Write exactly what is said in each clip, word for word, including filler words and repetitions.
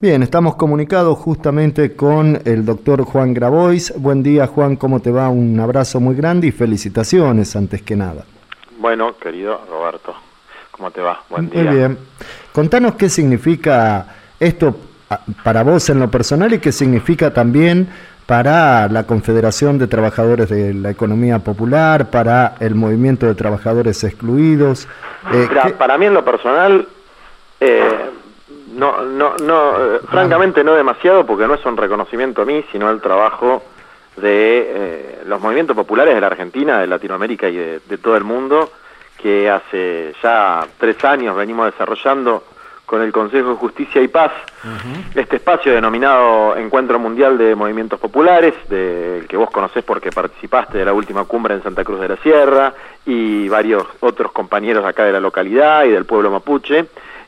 Bien, estamos comunicados justamente con el doctor Juan Grabois. Buen día, Juan, ¿cómo te va? Un abrazo muy grande y felicitaciones antes que nada. Bueno, querido Roberto, ¿cómo te va? Buen día. Muy bien. Contanos qué significa esto para vos en lo personal y qué significa también para la Confederación de Trabajadores de la Economía Popular, para el Movimiento de Trabajadores Excluidos. Eh, Mira, ¿qué? Para mí en lo personal... Eh, No, no, no, eh, francamente no demasiado, porque no es un reconocimiento a mí, sino al trabajo de eh, los movimientos populares de la Argentina, de Latinoamérica y de, de todo el mundo, que hace ya tres años venimos desarrollando con el Consejo de Justicia y Paz, uh-huh. este espacio denominado Encuentro Mundial de Movimientos Populares, del que vos conocés porque participaste de la última cumbre en Santa Cruz de la Sierra, y varios otros compañeros acá de la localidad y del pueblo mapuche.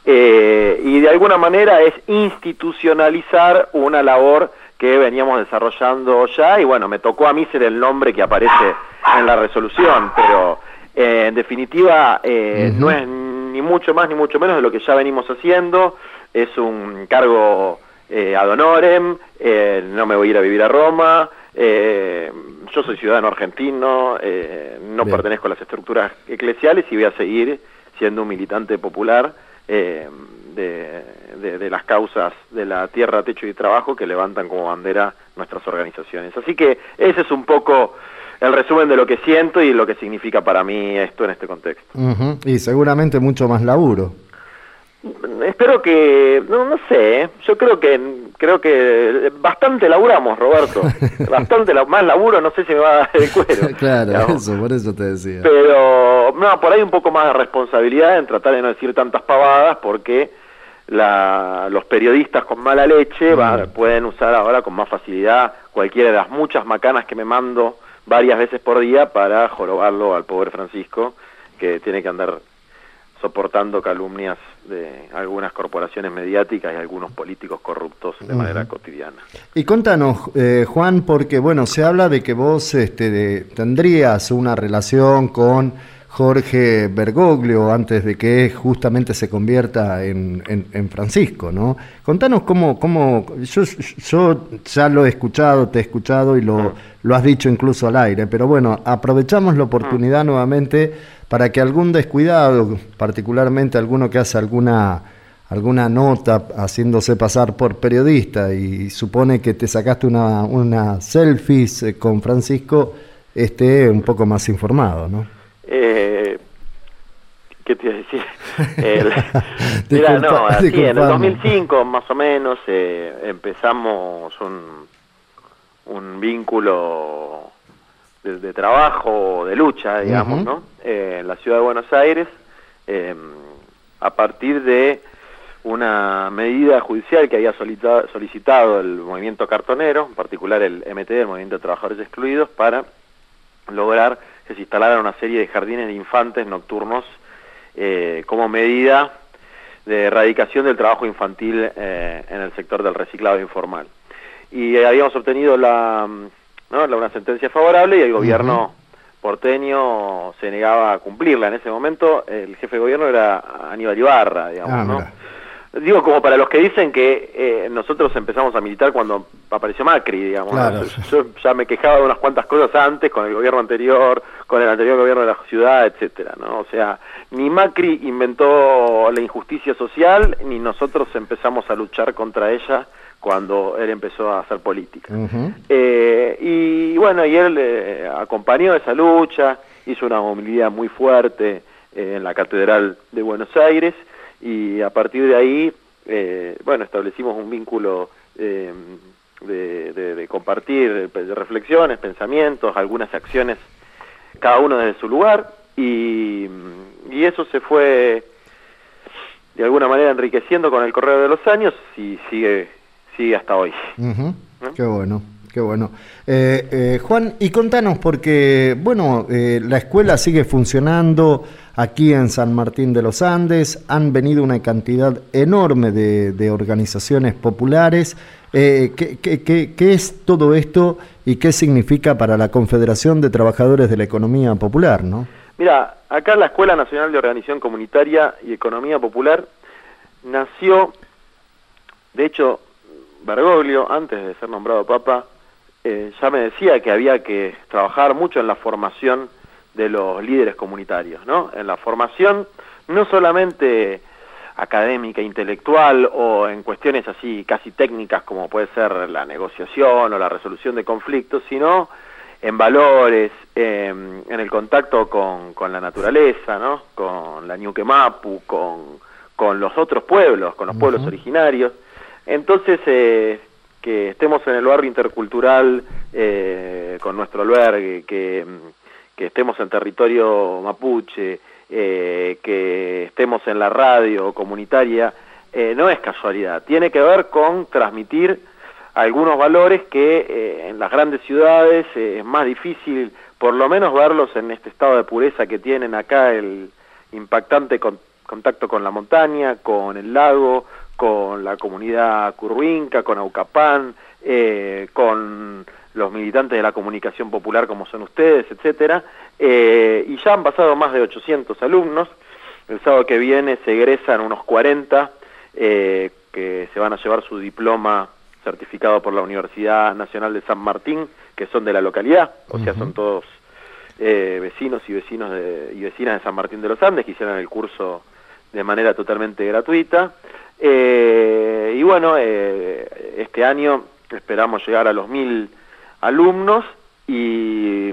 Eh, y de alguna manera es institucionalizar una labor que veníamos desarrollando ya, y bueno, me tocó a mí ser el nombre que aparece en la resolución, pero eh, en definitiva eh, uh-huh. no es ni mucho más ni mucho menos de lo que ya venimos haciendo. Es un cargo eh, ad honorem, eh, no me voy a ir a vivir a Roma, eh, yo soy ciudadano argentino, eh, no Bien. pertenezco a las estructuras eclesiales y voy a seguir siendo un militante popular Eh, de, de, de las causas de la tierra, techo y trabajo que levantan como bandera nuestras organizaciones. Así que ese es un poco el resumen de lo que siento y lo que significa para mí esto en este contexto. Uh-huh. Y seguramente mucho más laburo. Espero que, no, no sé, yo creo que creo que bastante laburamos, Roberto, bastante la, más laburo, no sé si me va a dar el cuero. Claro, digamos. eso, por eso te decía. Pero, no, por ahí un poco más de responsabilidad en tratar de no decir tantas pavadas, porque la, los periodistas con mala leche mm. va, pueden usar ahora con más facilidad cualquiera de las muchas macanas que me mando varias veces por día para jorobarlo al pobre Francisco, que tiene que andar soportando calumnias de algunas corporaciones mediáticas y algunos políticos corruptos de uh-huh. manera cotidiana. Y contanos, eh, Juan, porque bueno, se habla de que vos este, de, tendrías una relación con Jorge Bergoglio antes de que justamente se convierta en, en, en Francisco, ¿no? Contanos cómo, cómo yo, yo ya lo he escuchado, te he escuchado y lo, uh-huh. lo has dicho incluso al aire, pero bueno, aprovechamos la oportunidad uh-huh. nuevamente para que algún descuidado, particularmente alguno que hace alguna alguna nota haciéndose pasar por periodista y supone que te sacaste una, una selfies con Francisco, esté un poco más informado, ¿no? Eh, ¿Qué te iba a decir? El, mira, no, así en el dos mil cinco más o menos eh, empezamos un, un vínculo de, de trabajo, de lucha, digamos, uh-huh. ¿no? Eh, en la ciudad de Buenos Aires, eh, a partir de una medida judicial que había solicitado, solicitado el movimiento cartonero, en particular el M T, el Movimiento de Trabajadores Excluidos, para lograr que se instalaran una serie de jardines de infantes nocturnos eh, como medida de erradicación del trabajo infantil eh, en el sector del reciclado informal. Y eh, habíamos obtenido la, ¿no? la, una sentencia favorable y el gobierno uh-huh. porteño se negaba a cumplirla. En ese momento el jefe de gobierno era Aníbal Ibarra, digamos, ah, ¿no? Digo, como para los que dicen que eh, nosotros empezamos a militar cuando apareció Macri, digamos. Claro. Yo ya me quejaba de unas cuantas cosas antes, con el gobierno anterior, con el anterior gobierno de la ciudad, etcétera, ¿no? O sea, ni Macri inventó la injusticia social, ni nosotros empezamos a luchar contra ella cuando él empezó a hacer política. Uh-huh. Eh, y bueno, y él eh, acompañó esa lucha, hizo una movilidad muy fuerte eh, en la Catedral de Buenos Aires, y a partir de ahí, eh, bueno, establecimos un vínculo eh, de, de, de compartir de reflexiones, pensamientos, algunas acciones, cada uno desde su lugar, y, y eso se fue de alguna manera enriqueciendo con el correr de los años y sigue, sigue hasta hoy. Uh-huh. ¿No? Qué bueno. Qué bueno. Eh, eh, Juan, y contanos, porque, bueno, eh, la escuela sigue funcionando aquí en San Martín de los Andes, han venido una cantidad enorme de, de organizaciones populares. Eh, ¿qué, qué, qué, ¿Qué es todo esto y qué significa para la Confederación de Trabajadores de la Economía Popular, no? Mira, acá la Escuela Nacional de Organización Comunitaria y Economía Popular nació, de hecho, Bergoglio, antes de ser nombrado Papa, eh, ya me decía que había que trabajar mucho en la formación de los líderes comunitarios, ¿no? En la formación no solamente académica, intelectual o en cuestiones así casi técnicas como puede ser la negociación o la resolución de conflictos, sino en valores, eh, en el contacto con, con la naturaleza, ¿no? Con la Ñuque Mapu, con, con los otros pueblos, con los uh-huh. pueblos originarios. Entonces, eh, que estemos en el barrio intercultural eh, con nuestro albergue, que, que estemos en territorio mapuche, eh, que estemos en la radio comunitaria, eh, no es casualidad, tiene que ver con transmitir algunos valores que eh, en las grandes ciudades eh, es más difícil, por lo menos verlos en este estado de pureza que tienen acá, el impactante con, contacto con la montaña, con el lago, con la comunidad curruinca, con Aucapán, eh, con los militantes de la comunicación popular como son ustedes, etcétera, eh, y ya han pasado más de ochocientos alumnos. El sábado que viene se egresan unos cuarenta eh, que se van a llevar su diploma certificado por la Universidad Nacional de San Martín, que son de la localidad, o sea, son todos eh, vecinos y vecinos de, y vecinas de San Martín de los Andes, que hicieron el curso de manera totalmente gratuita. Eh, y bueno, eh, este año esperamos llegar a los mil alumnos y,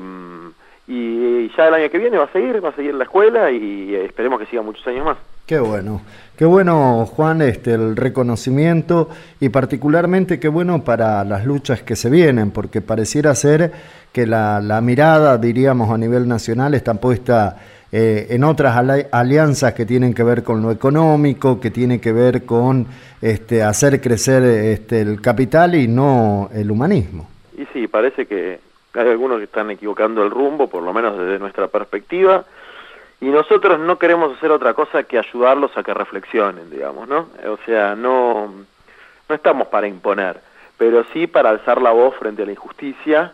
y ya el año que viene va a seguir, va a seguir la escuela y esperemos que siga muchos años más. Qué bueno, qué bueno, Juan, este, el reconocimiento y particularmente qué bueno para las luchas que se vienen, porque pareciera ser que la, la mirada, diríamos, a nivel nacional está puesta eh, en otras ali- alianzas que tienen que ver con lo económico, que tienen que ver con este, hacer crecer este, el capital y no el humanismo. Y sí, parece que hay algunos que están equivocando el rumbo, por lo menos desde nuestra perspectiva, y nosotros no queremos hacer otra cosa que ayudarlos a que reflexionen, digamos, ¿no? O sea, no, no estamos para imponer, pero sí para alzar la voz frente a la injusticia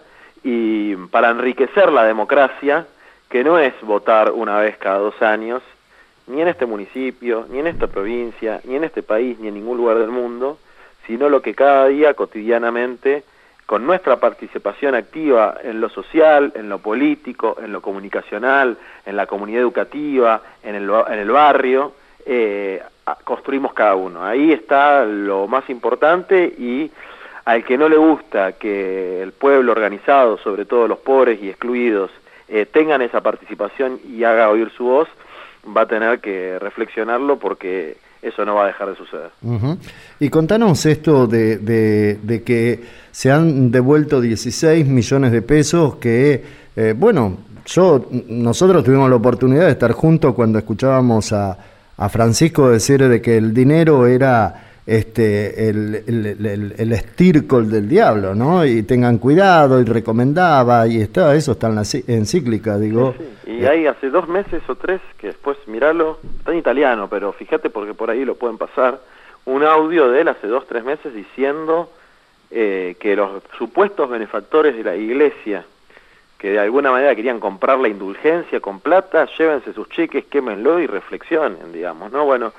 y para enriquecer la democracia, que no es votar una vez cada dos años, ni en este municipio, ni en esta provincia, ni en este país, ni en ningún lugar del mundo, sino lo que cada día, cotidianamente, con nuestra participación activa en lo social, en lo político, en lo comunicacional, en la comunidad educativa, en el, en el barrio, eh, construimos cada uno. Ahí está lo más importante y al que no le gusta que el pueblo organizado, sobre todo los pobres y excluidos, eh, tengan esa participación y haga oír su voz, va a tener que reflexionarlo porque eso no va a dejar de suceder. Uh-huh. Y contanos esto de, de, de que se han devuelto dieciséis millones de pesos que, eh, bueno, yo nosotros tuvimos la oportunidad de estar juntos cuando escuchábamos a, a Francisco decir de que el dinero era este el, el, el, el estircol del diablo, ¿no? Y tengan cuidado, y recomendaba, y está, eso está en la encíclica, digo. Sí, sí. Y hay hace dos meses o tres, que después, miralo, está en italiano, pero fíjate porque por ahí lo pueden pasar, un audio de él hace dos, tres meses diciendo eh, que los supuestos benefactores de la iglesia, que de alguna manera querían comprar la indulgencia con plata, llévense sus cheques, quémenlo y reflexionen, digamos, ¿no? Bueno,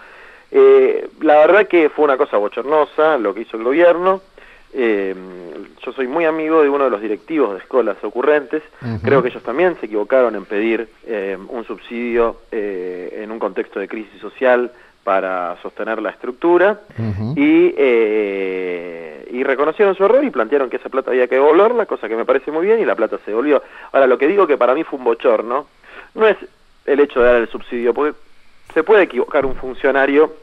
Eh, la verdad que fue una cosa bochornosa lo que hizo el gobierno. Eh, yo soy muy amigo de uno de los directivos de escuelas ocurrentes. Uh-huh. Creo que ellos también se equivocaron en pedir eh, un subsidio eh, en un contexto de crisis social para sostener la estructura. Uh-huh. y, eh, y reconocieron su error y plantearon que esa plata había que devolverla, cosa que me parece muy bien, y la plata se devolvió. Ahora, lo que digo que para mí fue un bochorno no es el hecho de dar el subsidio, porque se puede equivocar un funcionario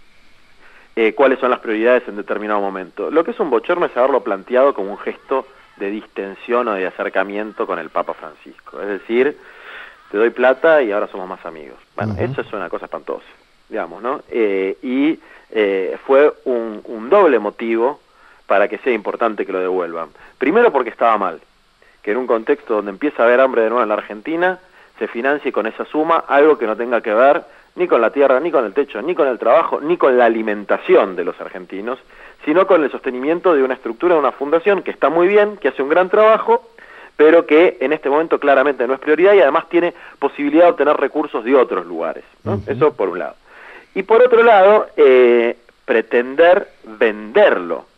eh, cuáles son las prioridades en determinado momento. Lo que es un bochorno es haberlo planteado como un gesto de distensión o de acercamiento con el Papa Francisco. Es decir, te doy plata y ahora somos más amigos. Bueno, uh-huh. eso es una cosa espantosa, digamos, ¿no? Eh, y eh, fue un, un doble motivo para que sea importante que lo devuelvan. Primero porque estaba mal, que en un contexto donde empieza a haber hambre de nuevo en la Argentina, se financie con esa suma algo que no tenga que ver ni con la tierra, ni con el techo, ni con el trabajo, ni con la alimentación de los argentinos, sino con el sostenimiento de una estructura, de una fundación que está muy bien, que hace un gran trabajo, pero que en este momento claramente no es prioridad y además tiene posibilidad de obtener recursos de otros lugares, ¿no? Uh-huh. Eso por un lado. Y por otro lado, eh, pretender venderlo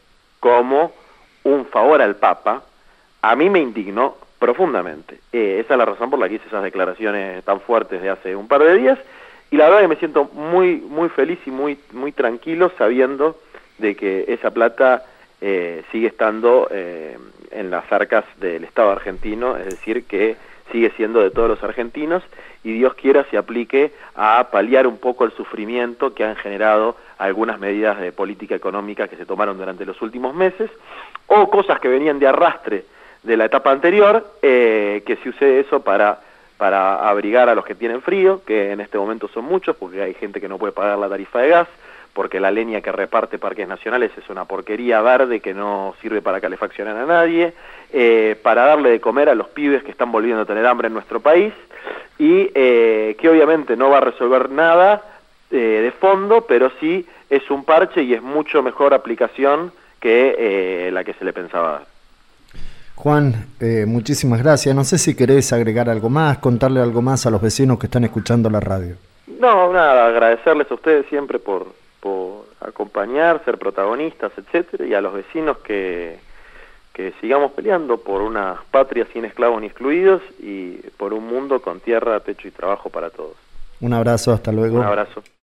como un favor al Papa, a mí me indignó profundamente. Eh, esa es la razón por la que hice esas declaraciones tan fuertes de hace un par de días, y la verdad que me siento muy muy feliz y muy muy tranquilo sabiendo de que esa plata eh, sigue estando eh, en las arcas del Estado argentino, es decir, que sigue siendo de todos los argentinos, y Dios quiera se aplique a paliar un poco el sufrimiento que han generado algunas medidas de política económica que se tomaron durante los últimos meses, o cosas que venían de arrastre de la etapa anterior, eh, que se use eso para, para abrigar a los que tienen frío, que en este momento son muchos, porque hay gente que no puede pagar la tarifa de gas, porque la leña que reparte Parques Nacionales es una porquería verde que no sirve para calefaccionar a nadie, eh, para darle de comer a los pibes que están volviendo a tener hambre en nuestro país, y eh, que obviamente no va a resolver nada eh, de fondo, pero sí es un parche y es mucho mejor aplicación que eh, la que se le pensaba dar. Juan, eh, muchísimas gracias. No sé si querés agregar algo más, contarle algo más a los vecinos que están escuchando la radio. No, nada, agradecerles a ustedes siempre por, por acompañar, ser protagonistas, etcétera, y a los vecinos que, que sigamos peleando por una patria sin esclavos ni excluidos y por un mundo con tierra, techo y trabajo para todos. Un abrazo, hasta luego. Un abrazo.